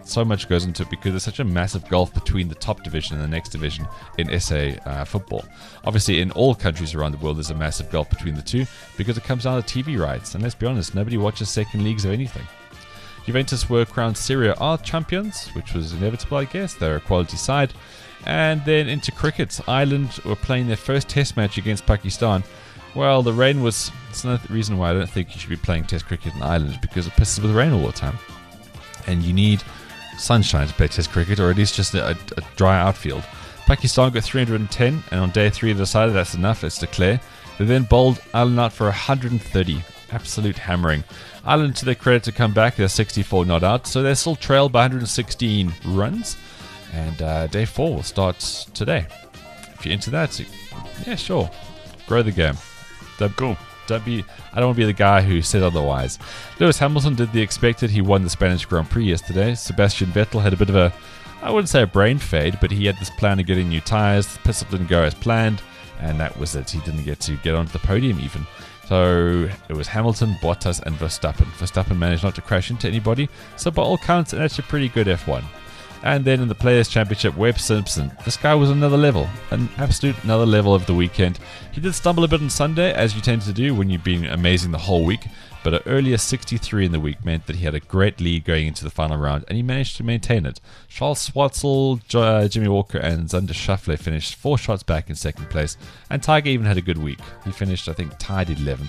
so much goes into it because there's such a massive gulf between the top division and the next division in SA football. Obviously, in all countries around the world, there's a massive gulf between the two because it comes down to TV rights. And let's be honest, nobody watches second leagues of anything. Juventus were crowned Serie A champions, which was inevitable, I guess. They're a quality side. And then into cricket, Ireland were playing their first test match against Pakistan. Well, the rain was... It's another reason why I don't think you should be playing test cricket in Ireland, because it pisses with rain all the time. And you need sunshine to play test cricket, or at least just a dry outfield. Pakistan got 310, and on day 3 they decided that's enough, let's declare. They then bowled Ireland out for 130. Absolute hammering. Ireland, to their credit, to come back, they're 64 not out, so they're still trailed by 116 runs. And day 4 will start today. If you're into that, yeah, sure. Grow the game. Cool. I don't want to be the guy who said otherwise. Lewis Hamilton did the expected. He won the Spanish Grand Prix yesterday. Sebastian Vettel had a bit of a, I wouldn't say a brain fade, but he had this plan of getting new tyres. The pit stop didn't go as planned, and that was it. He didn't get onto the podium even. So it was Hamilton, Bottas, and Verstappen. Verstappen managed not to crash into anybody, so by all counts, that's a pretty good F1. And then in the Players' Championship, Webb Simpson. This guy was another level, an absolute another level of the weekend. He did stumble a bit on Sunday, as you tend to do when you've been amazing the whole week, but an earlier 63 in the week meant that he had a great lead going into the final round, and he managed to maintain it. Charles Schwartzel, Jimmy Walker, and Zander Schaffler finished 4 shots back in second place, and Tiger even had a good week. He finished, I think, tied 11th.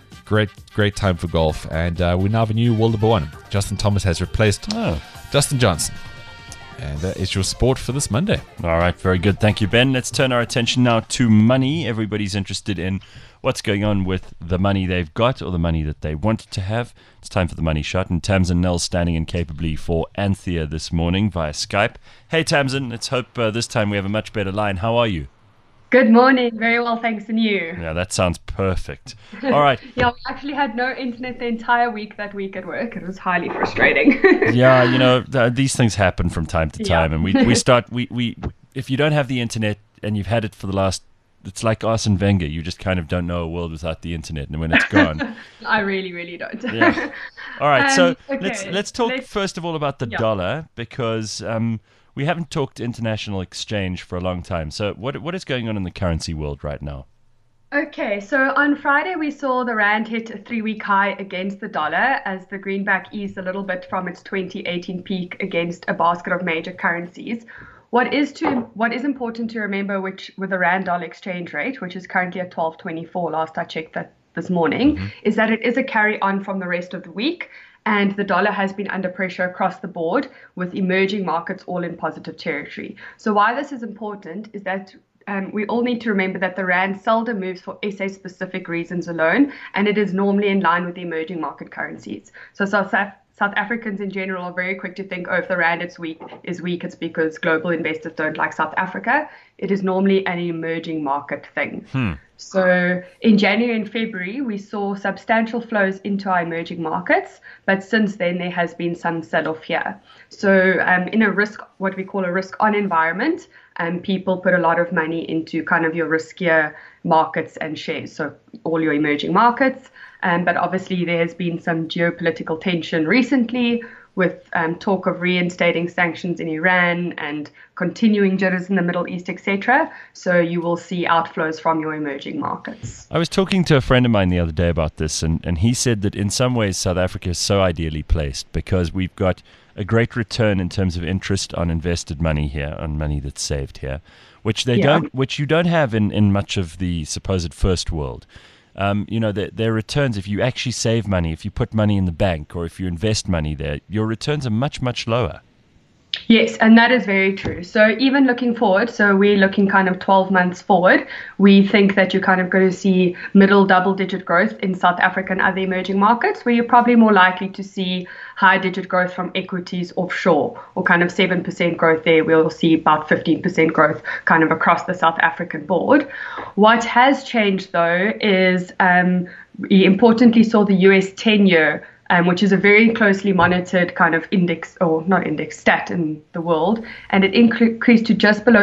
Great time for golf, and we now have a new world number 1. Justin Thomas has replaced Justin Johnson. And that is your sport for this Monday. All right, very good. Thank you, Ben. Let's turn our attention now to money. Everybody's interested in what's going on with the money they've got or the money that they want to have. It's time for the money shot. And Tamsin Nell standing in capably for Anthea this morning via Skype. Hey, Tamsin, let's hope this time we have a much better line. How are you? Good morning. Very well, thanks, and you? Yeah, that sounds perfect. All right. Yeah, we actually had no internet the entire week that week at work. It was highly frustrating. Yeah, you know, these things happen from time to time, and we if you don't have the internet and you've had it for the last, it's like Arsene Wenger. You just kind of don't know a world without the internet, and when it's gone, I really don't. Yeah. All right, so okay, let's talk first of all about the dollar, because we haven't talked international exchange for a long time. So what is going on in the currency world right now? Okay, so on Friday we saw the rand hit a 3-week high against the dollar as the greenback eased a little bit from its 2018 peak against a basket of major currencies. What is important to remember, with the rand dollar exchange rate, which is currently at 12.24 last I checked that this morning, is that it is a carry on from the rest of the week. And the dollar has been under pressure across the board, with emerging markets all in positive territory. So why this is important is that we all need to remember that the rand seldom moves for SA-specific reasons alone, and it is normally in line with the emerging market currencies. So South Africans in general are very quick to think, if the rand is weak, it's because global investors don't like South Africa. It is normally an emerging market thing. So in January and February, we saw substantial flows into our emerging markets, but since then there has been some sell-off here. So in what we call a risk-on environment, people put a lot of money into kind of your riskier markets and shares, so all your emerging markets. But obviously there has been some geopolitical tension recently, with talk of reinstating sanctions in Iran and continuing jitters in the Middle East, etc. So you will see outflows from your emerging markets. I was talking to a friend of mine the other day about this, and he said that in some ways South Africa is so ideally placed because we've got a great return in terms of interest on invested money here, on money that's saved here, which you don't have in much of the supposed first world. Their returns, if you actually save money, if you put money in the bank, or if you invest money there, your returns are much, much lower. Yes, and that is very true. So even looking forward, so we're looking kind of 12 months forward, we think that you're kind of going to see middle double-digit growth in South Africa and other emerging markets, where you're probably more likely to see high-digit growth from equities offshore, or kind of 7% growth there. We'll see about 15% growth kind of across the South African board. What has changed, though, is we importantly saw the US 10-year, which is a very closely monitored kind of stat in the world. And it increased to just below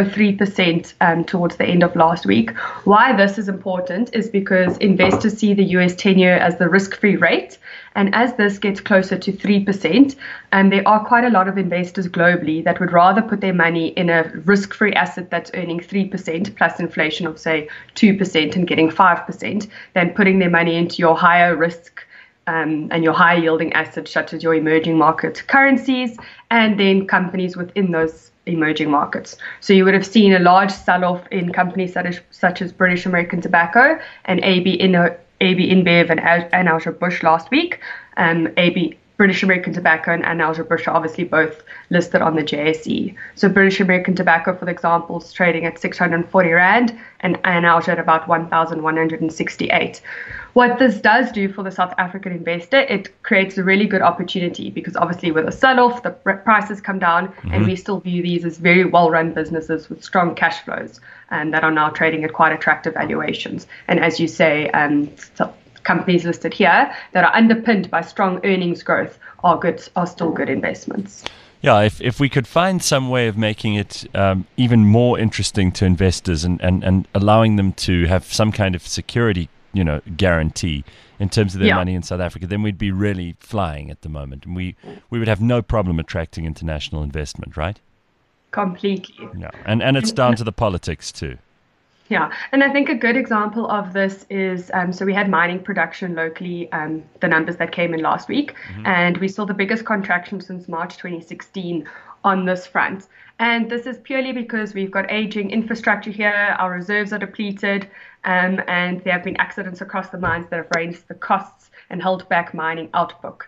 3% towards the end of last week. Why this is important is because investors see the US 10-year as the risk-free rate. And as this gets closer to 3%, there are quite a lot of investors globally that would rather put their money in a risk-free asset that's earning 3% plus inflation of, say, 2% and getting 5% than putting their money into your higher risk and your high yielding assets such as your emerging market currencies and then companies within those emerging markets. So you would have seen a large sell-off in companies such as British American Tobacco and AB InBev and Anheuser-Busch last week. British American Tobacco and Anheuser-Busch are obviously both listed on the JSE. So British American Tobacco, for example, is trading at 640 Rand and Anheuser at about 1,168. What this does do for the South African investor, it creates a really good opportunity because obviously with a sell-off, the prices come down and we still view these as very well-run businesses with strong cash flows and that are now trading at quite attractive valuations. And as you say, companies listed here that are underpinned by strong earnings growth are still good investments. Yeah, if we could find some way of making it even more interesting to investors and allowing them to have some kind of security, guarantee in terms of their money in South Africa, then we'd be really flying at the moment, and we would have no problem attracting international investment, right? Completely. Yeah, and it's down to the politics too. Yeah, and I think a good example of this is, so we had mining production locally, the numbers that came in last week, and we saw the biggest contraction since March 2016 on this front. And this is purely because we've got aging infrastructure here, our reserves are depleted, and there have been accidents across the mines that have raised the costs and held back mining output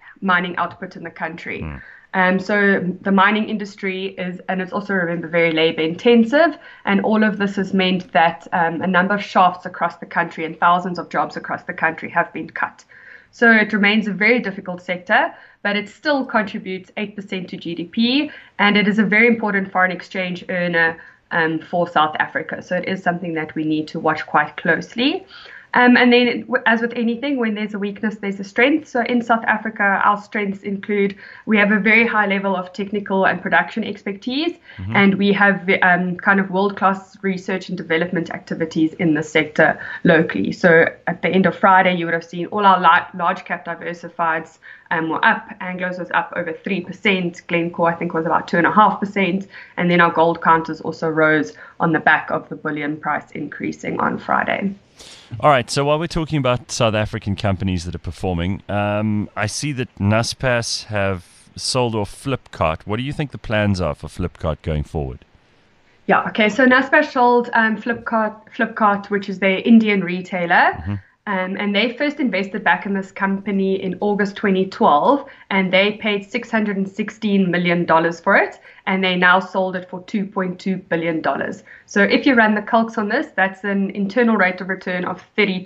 in the country. So the mining industry and it's also, remember, very labor intensive, and all of this has meant that a number of shafts across the country and thousands of jobs across the country have been cut. So it remains a very difficult sector, but it still contributes 8% to GDP, and it is a very important foreign exchange earner for South Africa. So it is something that we need to watch quite closely. And then, as with anything, when there's a weakness, there's a strength. So in South Africa, our strengths include we have a very high level of technical and production expertise, and we have kind of world-class research and development activities in the sector locally. So at the end of Friday, you would have seen all our large-cap diversifieds were up. Anglos was up over 3%. Glencore, I think, was about 2.5%. And then our gold counters also rose on the back of the bullion price increasing on Friday. All right, so while we're talking about South African companies that are performing, I see that Naspers have sold off Flipkart. What do you think the plans are for Flipkart going forward? Yeah, okay, so Naspers sold Flipkart, which is their Indian retailer. And they first invested back in this company in August 2012, and they paid $616 million for it, and they now sold it for $2.2 billion. So if you run the calcs on this, that's an internal rate of return of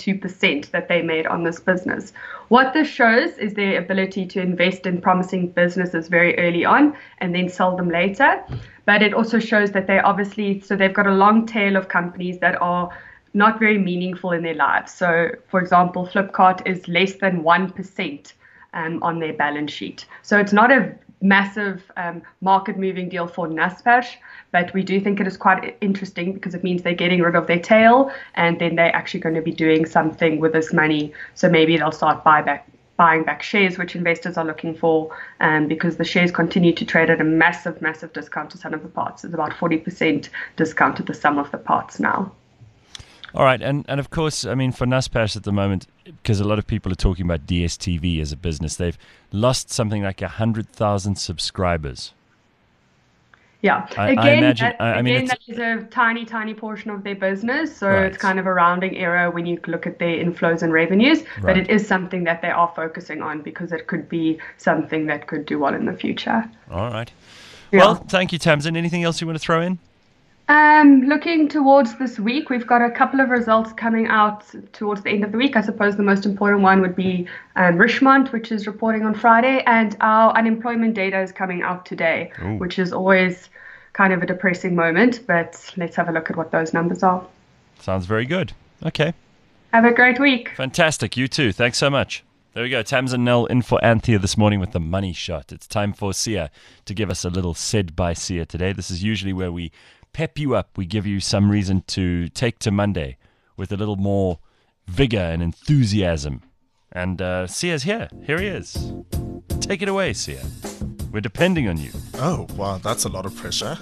32% that they made on this business. What this shows is their ability to invest in promising businesses very early on and then sell them later. But it also shows that they've got a long tail of companies that are not very meaningful in their lives. So, for example, Flipkart is less than 1% on their balance sheet. So it's not a massive market-moving deal for Naspers, but we do think it is quite interesting because it means they're getting rid of their tail, and then they're actually going to be doing something with this money. So maybe they'll start buying back shares, which investors are looking for, because the shares continue to trade at a massive discount to some of the parts. It's about 40% discount to the sum of the parts now. All right, and of course, I mean, for Naspers at the moment, because a lot of people are talking about DStv as a business, they've lost something like 100,000 subscribers. Yeah, I imagine. That is a tiny portion of their business, so Right. It's kind of a rounding error when you look at their inflows and revenues, Right. but it is something that they are focusing on because it could be something that could do well in the future. All right. Yeah. Well, thank you, Tamsin. Anything else you want to throw in? Looking towards this week, we've got a couple of results coming out towards the end of the week. I suppose the most important one would be Richemont, which is reporting on Friday, and our unemployment data is coming out today, Ooh. which is always kind of a depressing moment, but let's have a look at what those numbers are. Sounds very good. Okay. Have a great week. Fantastic. You too. Thanks so much. There we go. Tamsin Nell in for Anthea this morning with the money shot. It's time for Sia to give us a little said by Sia today. This is usually where we pep you up. We give you some reason to take to Monday with a little more vigor and enthusiasm. And Sia's here. Here he is. Take it away, Sia. We're depending on you. Oh, wow, that's a lot of pressure.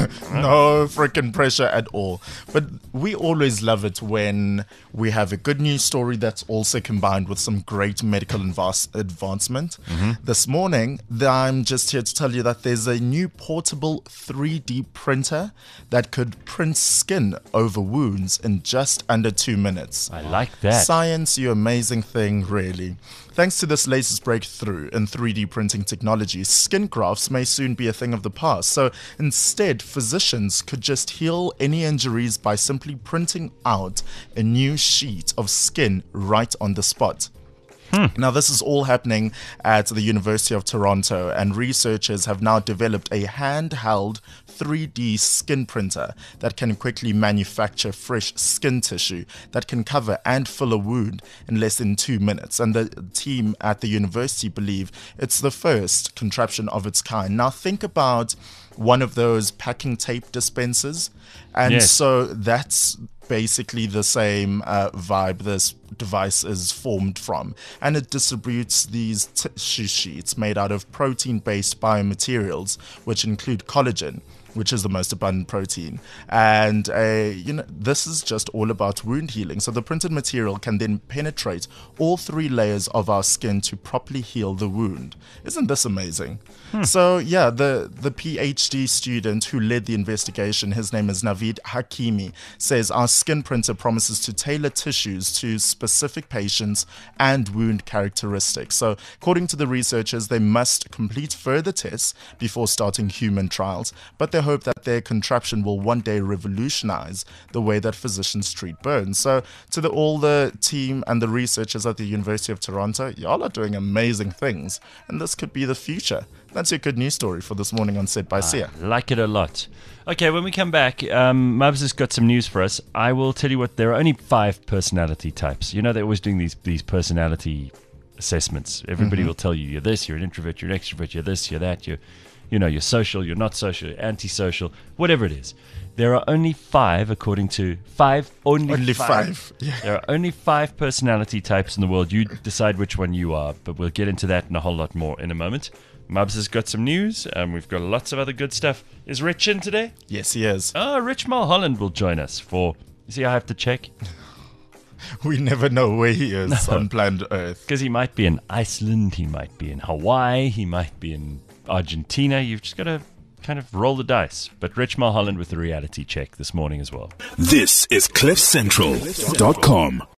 No freaking pressure at all. But we always love it when we have a good news story that's also combined with some great medical advancement. This morning, I'm just here to tell you that there's a new portable 3D printer that could print skin over wounds in just under 2 minutes. I like that. Science, you amazing thing, really. Thanks to this latest breakthrough in 3D printing technology, skin grafts may soon be a thing of the past. So instead, physicians could just heal any injuries by simply printing out a new sheet of skin right on the spot. Now, this is all happening at the University of Toronto, and researchers have now developed a handheld 3D skin printer that can quickly manufacture fresh skin tissue that can cover and fill a wound in less than 2 minutes. And the team at the university believe it's the first contraption of its kind. Now, think about one of those packing tape dispensers. And Yes. so that's basically the same vibe this device is formed from. And it distributes these tissue sheets made out of protein-based biomaterials, which include collagen, which is the most abundant protein. And, this is just all about wound healing. So the printed material can then penetrate all 3 layers of our skin to properly heal the wound. Isn't this amazing? So, yeah, the PhD student who led the investigation, his name is Naveed Hakimi, says our skin printer promises to tailor tissues to specific patients and wound characteristics. So, according to the researchers, they must complete further tests before starting human trials, but they hope that their contraption will one day revolutionize the way that physicians treat burns. So, to all the team and the researchers at the University of Toronto, y'all are doing amazing things, and this could be the future. That's your good news story for this morning on Set by Sia. Like it a lot. Okay, when we come back, Mubs has got some news for us. I will tell you what, there are only 5 personality types. You know, they're always doing these personality assessments. Everybody will tell you, you're this, you're an introvert, you're an extrovert, you're this, you're that, you're social, you're not social, you're antisocial, whatever it is. There are only 5, according to only 5. Yeah. There are only 5 personality types in the world. You decide which one you are, but we'll get into that and a whole lot more in a moment. Mubs has got some news, and we've got lots of other good stuff. Is Rich in today? Yes, he is. Rich Mulholland will join us for... You see, I have to check. We never know where he is on planet Earth. Because he might be in Iceland, he might be in Hawaii, he might be in Argentina. You've just got to kind of roll the dice. But Rich Mulholland with the reality check this morning as well. This is CliffCentral.com.